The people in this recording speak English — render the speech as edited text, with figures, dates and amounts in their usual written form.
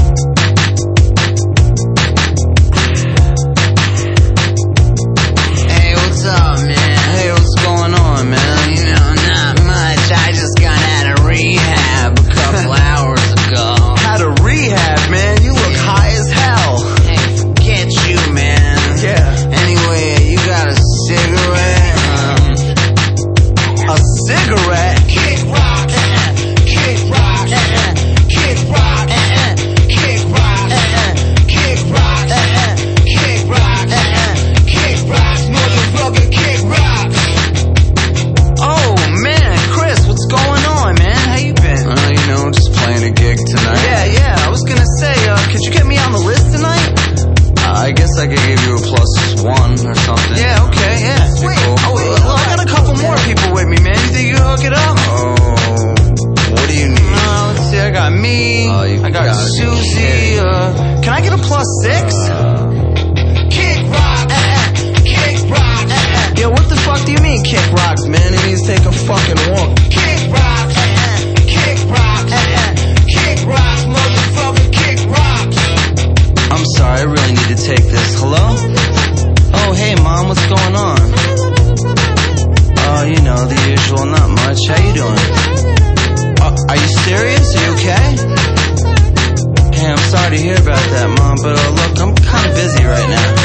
I guess I could give you a +1 or something. Yeah, okay, yeah. Sweet. Cool. Well, I got a couple more people with me, man. You think you can hook it up? Oh, what do you need? Let's see, I got me. I got Susie. Can I get a +6? Kick rock. Kick rock. Yo, what the fuck do you mean kick rocks, man? It means take a fucking walk. Kick rock. Kick rock. Kick rock. Motherfucker, kick rock. I'm sorry, I really need to take this. Hello? Oh, hey, Mom, what's going on? Oh, you know, the usual, not much. How you doing? Are you serious? Are you okay? Hey, I'm sorry to hear about that, Mom, but look, I'm kind of busy right now.